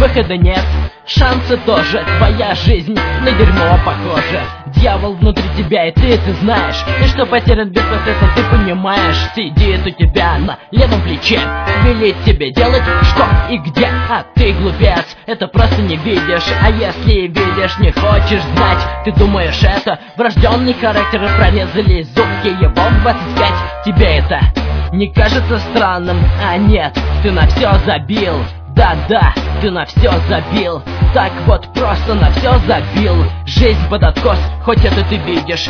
выхода нет, шансы тоже, твоя жизнь на дерьмо похожа. Дьявол внутри тебя, и ты это знаешь, и что потерян беспроцессно, ты понимаешь. Сидит у тебя на левом плече, велит тебе делать что и где, а ты глупец, это просто не видишь. А если видишь, не хочешь знать, ты думаешь, это врожденный характер, прорезали зубки его в 25. Тебе это не кажется странным? А нет, ты на все забил. Да-да, ты на все забил. Так вот просто на все забил. Жизнь под откос, хоть это ты видишь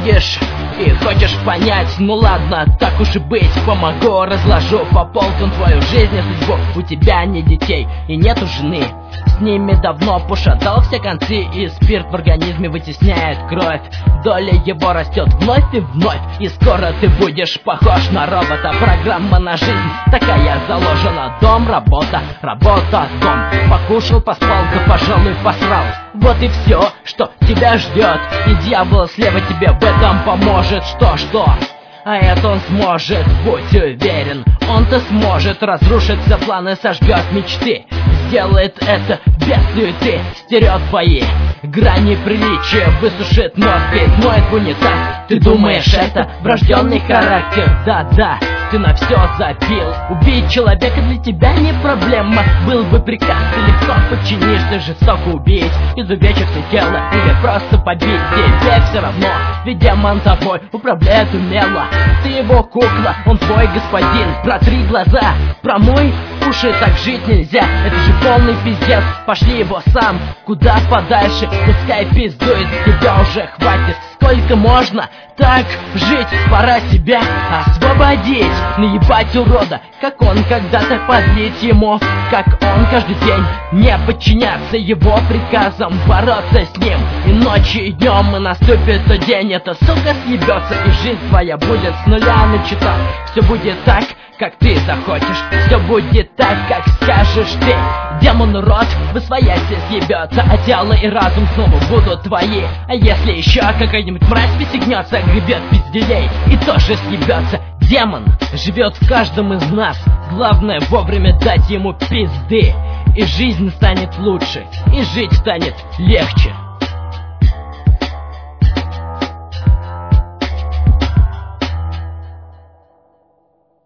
и хочешь понять. Ну ладно, так уж и быть, помогу, разложу по полкам твою жизнь и судьбу. У тебя нет детей и нету жены, с ними давно пошатал все концы, и спирт в организме вытесняет кровь. Доля его растет вновь и вновь, и скоро ты будешь похож на робота. Программа на жизнь такая заложена: дом, работа, работа, дом. Покушал, поспал, да пожалуй посрал. Вот и все, что тебя ждет, и дьявол слева тебе в этом поможет. Что? А это он сможет, будь уверен. Он-то сможет разрушить все планы, сожгет мечты. Сделает это без суеты, стерет твои грани приличия, высушит мозг и смоет в унитаз. Ты думаешь, это врожденный характер? Да-да, ты на все забил. Убить человека для тебя не проблема. Был бы приказ, ты легко подчинишься, жестоко убить, изувечив все тело или просто побить. Тебе все равно, ведь демон тобой управляет умело. Ты его кукла, он твой господин. Протри глаза, промой уши, так жить нельзя. Это же полный пиздец, пошли его сам куда подальше, пускай пиздует, тебя уже хватит. Сколько можно так жить? Пора себя освободить. Наебать урода, как он когда-то, подлить ему, как он каждый день не подчиняться его приказам, бороться с ним и ночью, и днем. И наступит тот день, эта сука съебется, и жизнь твоя будет с нуля начата. Все будет так, как ты захочешь, все будет так, как скажешь ты. Демон урод восвояси съебется, а тело и разум снова будут твои. А если еще какая-нибудь мразь присягнется, гребет пизделей и тоже съебется. Демон живет в каждом из нас, главное вовремя дать ему пизды, и жизнь станет лучше, и жить станет легче.